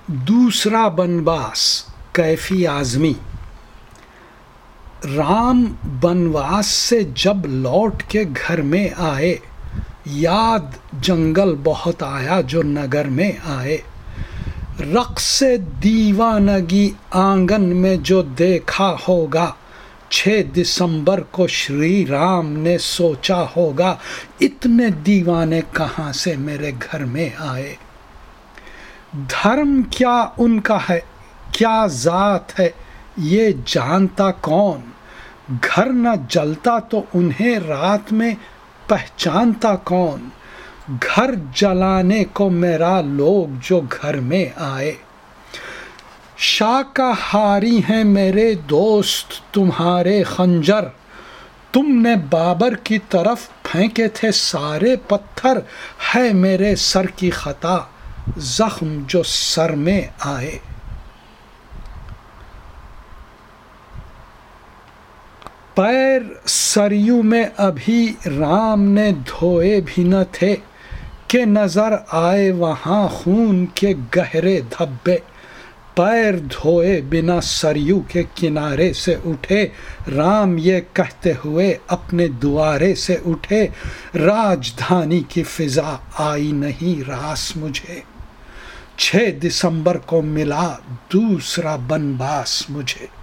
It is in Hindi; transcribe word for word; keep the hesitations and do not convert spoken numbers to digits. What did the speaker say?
दूसरा बनवास कैफी आज़मी। राम बनवास से जब लौट के घर में आए, याद जंगल बहुत आया जो नगर में आए। रक़्स से दीवानगी आंगन में जो देखा होगा, छः दिसंबर को श्री राम ने सोचा होगा, इतने दीवाने कहाँ से मेरे घर में आए। धर्म क्या उनका है, क्या जात है, ये जानता कौन। घर न जलता तो उन्हें रात में पहचानता कौन। घर जलाने को मेरा लोग जो घर में आए। शाकाहारी हैं मेरे दोस्त तुम्हारे खंजर, तुमने बाबर की तरफ फेंके थे सारे पत्थर। है मेरे सर की खता, जख्म जो सर में आए। पैर सरयू में अभी राम ने धोए भी न थे, के नजर आए वहां खून के गहरे धब्बे। पैर धोए बिना सरयू के किनारे से उठे, राम ये कहते हुए अपने दुआरे से उठे। राजधानी की फिजा आई नहीं रास मुझे, छः दिसंबर को मिला दूसरा बनवास मुझे।